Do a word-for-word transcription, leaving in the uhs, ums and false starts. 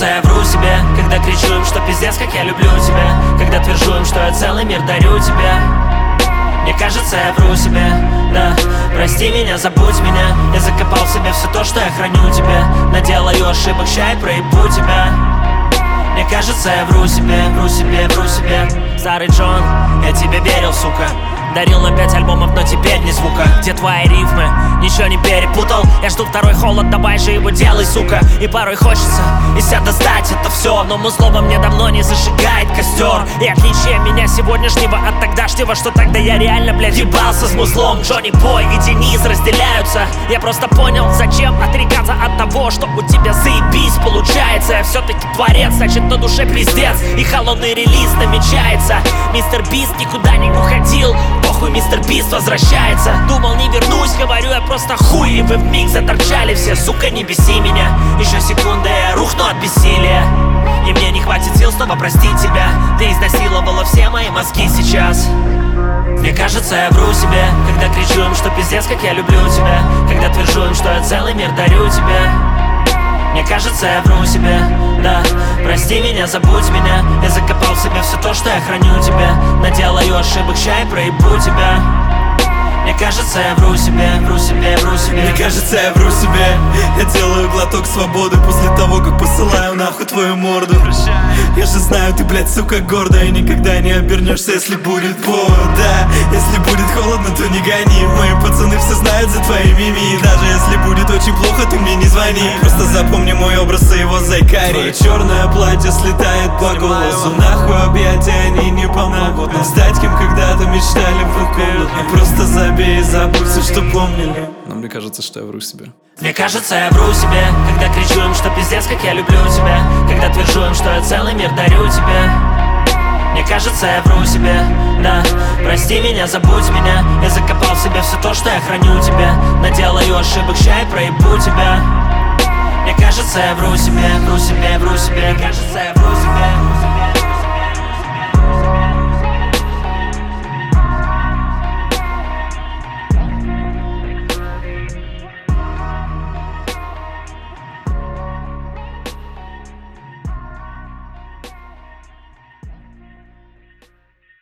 кажется, я вру себе, когда кричу им, что пиздец, как я люблю тебя, когда твержу им, что я целый мир дарю тебе. Мне кажется, я вру себе, да. Прости меня, забудь меня. Я закопал в себе все то, что я храню тебе. Наделаю ошибок, ща и проебу тебя. Мне кажется, я вру себе, вру себе, вру себе. Старый Джон, я тебе верил, сука. Дарил на пять альбомов, но теперь ни звука. Где твои рифмы? Ничего не перепутал. Я жду второй холод, давай же его делай, сука. И порой хочется из себя достать это все, но музло во мне давно не зажигает костер. И отличие меня сегодняшнего от тогдашнего, что тогда я реально, блядь, ебался с музлом. Джонни Бой и Денис разделяются. Я просто понял, зачем отрекаться от того, что у тебя заебись получается. Я все-таки творец, значит на душе пиздец. И холодный релиз намечается. Мистер Бист никуда не уходил. Похуй, мистер Бист возвращается. Думал, не вернусь, говорю я просто хуй. И вы вмиг заторчали все, сука, не беси меня. Еще секунда, я рухну от бессилия. И мне не хватит сил снова простить тебя. Ты изнасиловала все мои мозги сейчас. Мне кажется, я вру себе, когда кричу им, что пиздец, как я люблю тебя, когда твержу им, что я целый мир дарю тебе. Мне кажется, я вру себе, да. Прости меня, забудь меня. Я закопал в себе все то, что я храню тебе. Наделаю ошибок, ща и проебу тебя. Мне кажется, я вру себе, вру себе, вру себе. Мне кажется, я вру себе. Я делаю глоток свободы после того, как посылаю нахуй твою морду. Я же знаю, ты, блядь, сука, гордая. И никогда не обернешься, если будет повод, да. Если будет холодно, то не гони. Мои пацаны все знают за твои мими. И даже если будет очень плохо, ты мне не звони. Просто запомни мой образ и его зайкари. Твое черное платье слетает по голосу. Нахуй объятия, они не помогут нам стать, кем когда-то мечтали в комнату. Просто забей и забудь все, что помнили. Но мне кажется, что я вру себе. Мне кажется, я вру себе, когда кричу им, что пиздец, как я люблю тебя, когда твержу им, что я целый мир дарю тебе. Мне кажется, я вру себе, да. Прости меня, забудь меня. Я закопал в себе все то, что я храню тебе. Наделаю ошибок, ща и проебу тебя. Мне кажется, я вру себе, вру себе, вру себе. Мне кажется, я вру себе.